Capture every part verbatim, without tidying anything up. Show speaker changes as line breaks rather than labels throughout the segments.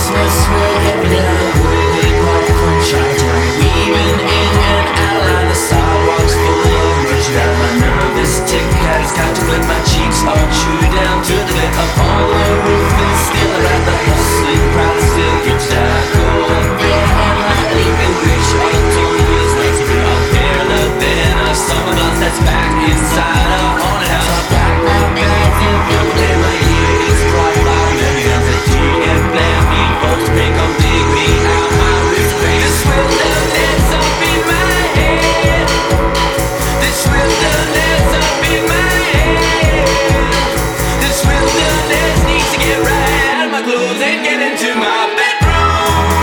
Christmas will get better. Woody popcorn, Chinatown, weaving in and out line. The sidewalks full of merchandise. My nervous tick has got to flip. My cheeks are chewed down to the bit. Up on the roof and still around. The hustling crowd still gets down. Go up there and light leaping. Wish I told you it's nice to be up there. The bed of summer guns that's back inside a haunted house. I pack my bags and feel where my ear is brought by many guns that G and blam me. Folks may come dig me out my wrist. This wilderness up in my head. This wilderness up in my head. This wilderness needs to get right out of my clothes and get into my bedroom.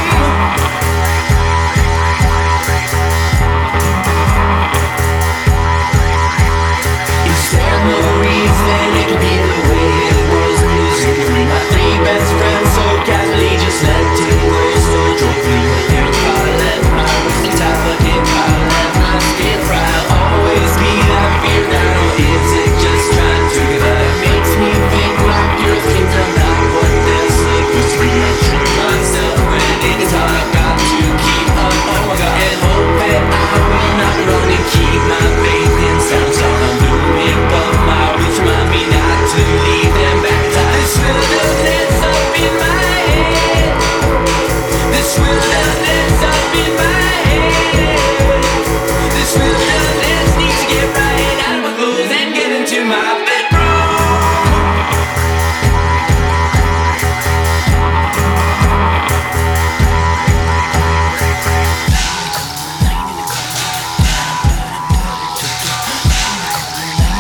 Is there no reason it could be the way it was musically? My three best friends so casually just let it go so joyfully. Here I let my rusty tie, but if I let my skin fry, I'll always be that fear down. Is it just trying to get out? It makes me think like your things are not what they're supposed to be. I trick myself when it's hard. I've got to keep up, oh my god, and hope that I will not run and keep my faith in sound. Sound I'm looming, but my roots remind me not to leave them back tight. This wilderness up in my head. This wilderness up in my head. This wilderness needs to get right out of my clothes and get into my bedroom.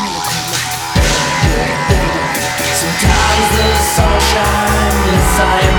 Sometimes the sunshine inside